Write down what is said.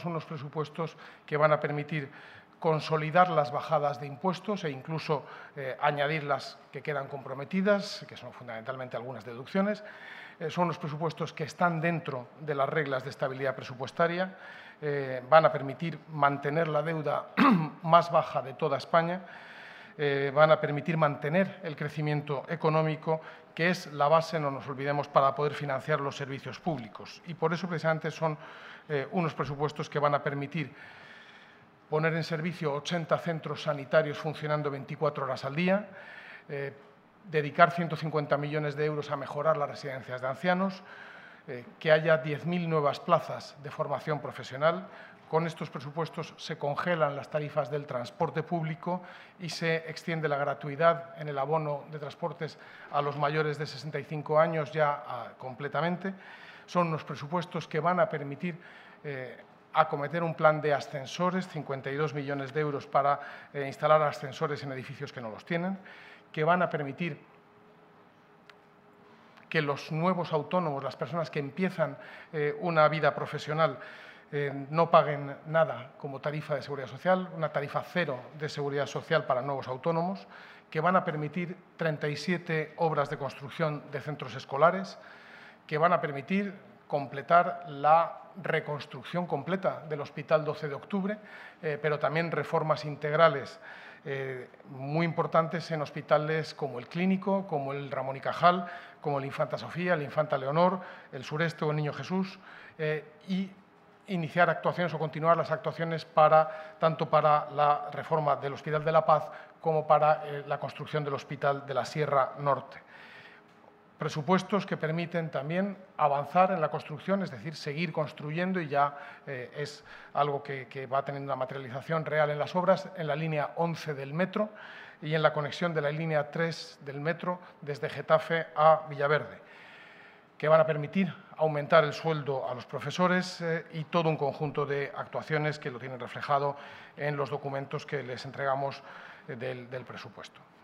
son unos presupuestos que van a permitir consolidar las bajadas de impuestos e incluso añadir las que quedan comprometidas, que son fundamentalmente algunas deducciones. Son unos presupuestos que están dentro de las reglas de estabilidad presupuestaria, van a permitir mantener la deuda más baja de toda España, van a permitir mantener el crecimiento económico, que es la base, no nos olvidemos, para poder financiar los servicios públicos. Y por eso, precisamente, son unos presupuestos que van a permitir poner en servicio 80 centros sanitarios funcionando 24 horas al día, dedicar 150 millones de euros a mejorar las residencias de ancianos, que haya 10.000 nuevas plazas de formación profesional. Con estos presupuestos se congelan las tarifas del transporte público y se extiende la gratuidad en el abono de transportes a los mayores de 65 años ya completamente. Son unos presupuestos que van a permitir acometer un plan de ascensores, 52 millones de euros para instalar ascensores en edificios que no los tienen, que van a permitir que los nuevos autónomos, las personas que empiezan una vida profesional, no paguen nada como tarifa de seguridad social, una tarifa cero de seguridad social para nuevos autónomos, que van a permitir 37 obras de construcción de centros escolares, que van a permitir completar la reconstrucción completa del Hospital 12 de Octubre, pero también reformas integrales muy importantes en hospitales como el Clínico, como el Ramón y Cajal, como el Infanta Sofía, el Infanta Leonor, el Sureste o el Niño Jesús, y iniciar actuaciones o continuar las actuaciones tanto para la reforma del Hospital de la Paz como para la construcción del Hospital de la Sierra Norte. Presupuestos que permiten también avanzar en la construcción, es decir, seguir construyendo, y ya es algo que va teniendo una materialización real en las obras, en la línea 11 del metro y en la conexión de la línea 3 del metro desde Getafe a Villaverde, que van a permitir aumentar el sueldo a los profesores y todo un conjunto de actuaciones que lo tienen reflejado en los documentos que les entregamos del presupuesto.